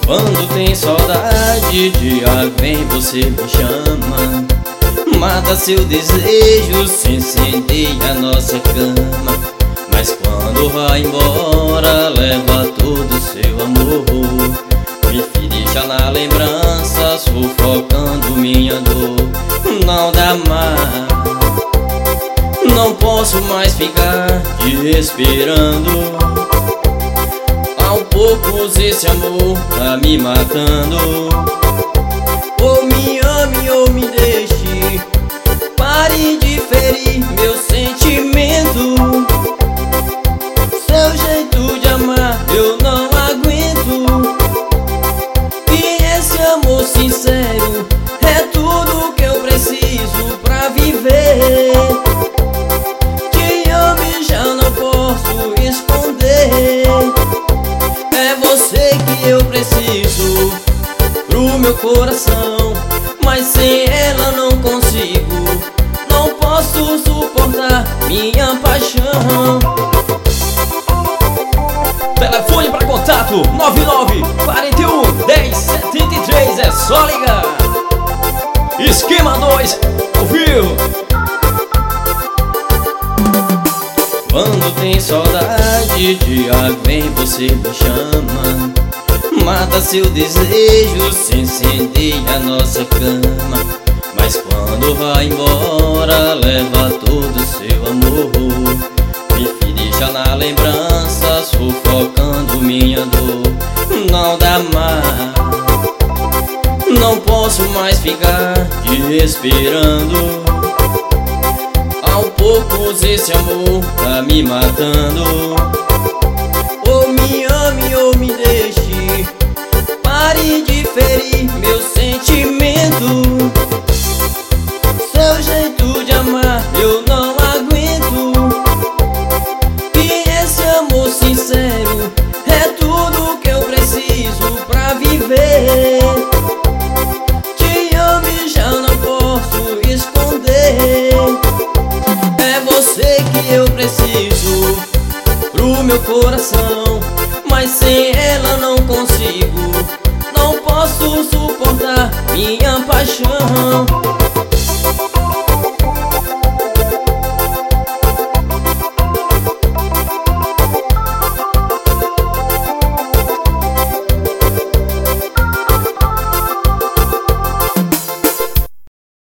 Quando tem saudade de alguém você me chama. Mata seu desejo, se incendeia a nossa cama. Mas quando vai embora leva todo seu amor. Me deixa na lembrança, sufocando minha dor. Não dá mais, não posso mais ficar te esperando. Aos poucos esse amor tá me matando. Ou me ame ou me deixe, pare de ferir meu sentimento. Seu jeito de amar eu não aguento. E esse amor sincero é tudo que eu preciso pra viver. Te amo e já não posso esconder. É você que eu preciso pro meu coração, mas sem ela não consigo. Não posso suportar minha paixão. Telefone para contato 99 41 10 73. É só ligar. Esquema 2, ouviu? Quando tem saudade de alguém você me chama. Mata seu desejo, se incendeia a nossa cama. Mas quando vai embora leva todo seu amor. Me deixa na lembrança, sufocando minha dor. Não dá mais, não posso mais ficar te esperando. Aos poucos esse amor tá me matando. Ou me ame ou me deixe, pare de ferir meu sentimento. Seu jeito de amar eu não aguento. E esse amor sincero é tudo que eu preciso pra viver. Te amo e já não posso esconder. É você que eu preciso pro meu coração, mas sem ela não consigo. Não posso suportar minha paixão.